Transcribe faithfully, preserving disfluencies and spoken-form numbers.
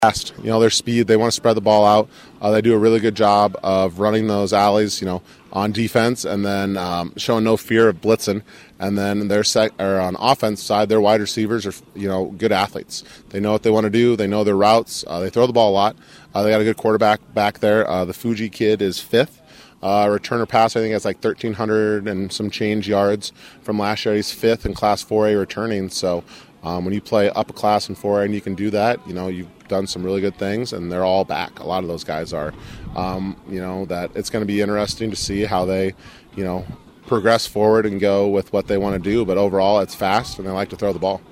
fast. You know, their speed, they want to spread the ball out. Uh, they do a really good job of running those alleys, you know, on defense and then um, showing no fear of blitzing. And then their sec- or on offense side, their wide receivers are, you know, good athletes. They know what they want to do. They know their routes. Uh, they throw the ball a lot. Uh, they got a good quarterback back there. Uh, the Fuji kid is fifth. Uh, returner pass, I think, has like thirteen hundred and some change yards from last year. He's fifth in Class four A returning. So um, when you play up a class in four A and you can do that, you know, you've done some really good things, and they're all back. A lot of those guys are. Um, you know, that it's going to be interesting to see how they, you know, progress forward and go with what they want to do. But overall, it's fast, and they like to throw the ball.